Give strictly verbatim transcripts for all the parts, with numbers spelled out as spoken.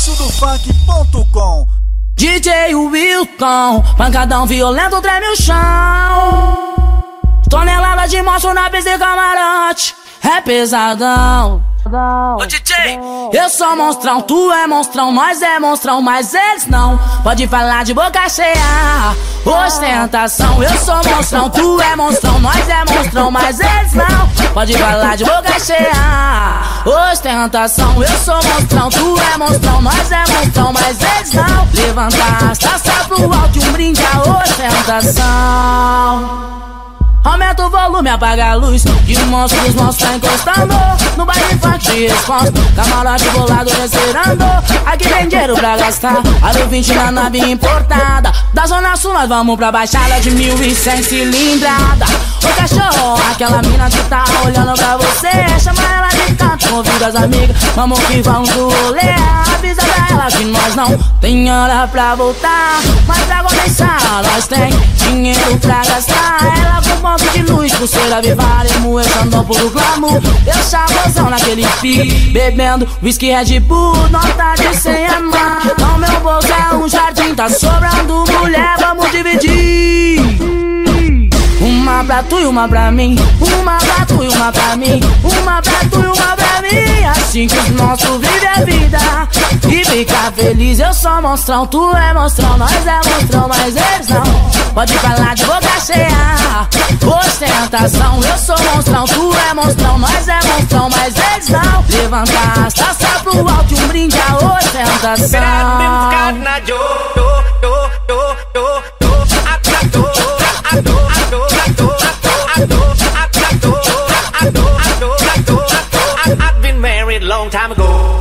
bicho do funk ponto com. D J Wilton, pancadão violento treme o chão. Tonelada de monstro na pista de camarote, é pesadão. Ô D J, eu sou monstrão, tu é monstrão, nós é monstrão, mas eles não. Pode falar de boca cheia, ostentação. Eu sou monstrão, tu é monstrão, nós é monstrão, mas eles não. Pode falar de boca cheia, ostentação. Eu sou monstrão, tu é monstrão, nós é monstrão, mas eles não. Levanta as taças pro alto e um brinde à ostentação. Aumenta o volume, apaga a luz, que o monstro dos monstros tá encostando no baile funk de responsa, camarote bolado reserando. Aqui tem dinheiro pra gastar, aro vinte na nave importada. Da zona sul nós vamos pra baixada de mil e cem cilindrada. Ô cachorro, aquela mina que tá olhando pra você, chama ela de canto, convida as amigas, vamos que vamos do rolê. Avisa pra ela que nós não tem hora pra voltar, mas pra começar nós tem dinheiro pra gastar. Ela com ponto de luz, pulseira vivara, emoção puro glamour. Eu chamosão naquele pique, bebendo whisky Red Bull, nota de cem amar. No meu bolso é um jardim, tá sobrando mulher, vamos dividir. Uma pra tu e uma pra mim, uma pra tu e uma pra mim, uma pra tu e uma pra mim. Assim que os nossos vivem a vida e fica feliz. Eu sou monstrão, tu é monstrão, nós é monstrão, mas eles não. Pode falar de boca cheia, ostentação. Eu sou monstrão, tu é monstrão, nós é monstrão, mas eles não. Levanta as taças pro alto e um brinde à ostentação. I've been married long time ago.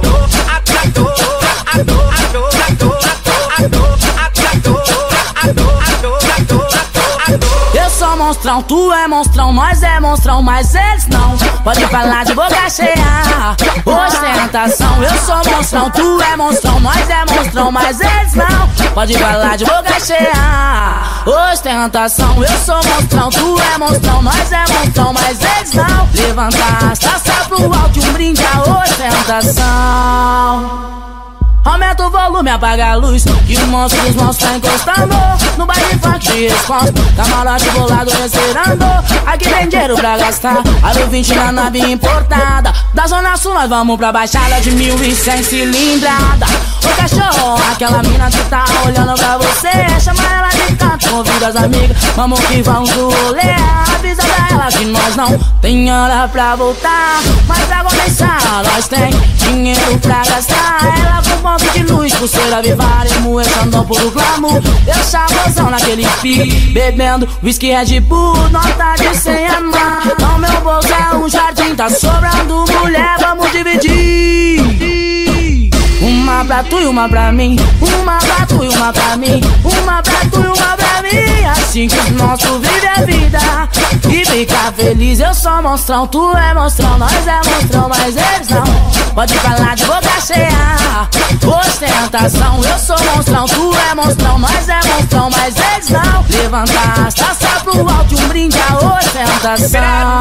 Eu sou monstrão, tu é monstrão, nós é monstrão, mas eles não. Pode falar de boca cheia, ostentação. Eu sou monstrão, tu é monstrão, nós é monstrão, mas eles não. Pode falar de boca cheia, ostentação. Eu sou monstrão, tu é monstrão, nós é monstrão, mas eles não. Levanta as taças pro alto e um brinde à ostentação. Aumenta o volume, apaga a luz, que o monstro dos monstros tá encostando no baile funk de responsa, camarote bolado reserando. Aqui tem dinheiro pra gastar, aro vinte na nave importada. Da zona sul nós vamos pra baixada de mil e cem cilindrada. Ô cachorro, aquela mina que tá olhando pra você, chama ela de canto, convida as amigas, vamos que vamos do rolê. Avisa pra ela que nós não tem hora pra voltar, mas pra começar nós tem dinheiro pra gastar. Ela com ponto de luz, pulseira vivara, emoção puro glamour. Eu chamosão naquele pique, bebendo whisky Red Bull, nota de cem amar. No meu bolso é um jardim, tá sobrando mulher, vamos dividir. Uma pra tu e uma pra mim, uma pra tu e uma pra mim, uma pra tu e uma pra mim. Assim que os nossos vivem a vida e fica feliz. Eu sou monstrão, tu é monstrão, nós é monstrão, mas eles não. Pode falar de boca cheia, ostentação. Eu sou monstrão, tu é monstrão, nós é monstrão, mas eles não. Levanta as taças pro alto e um brinde à ostentação.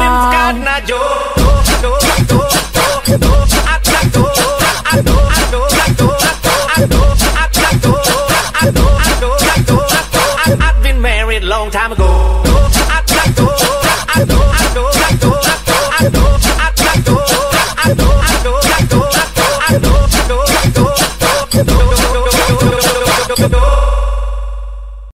I've been married long time ago.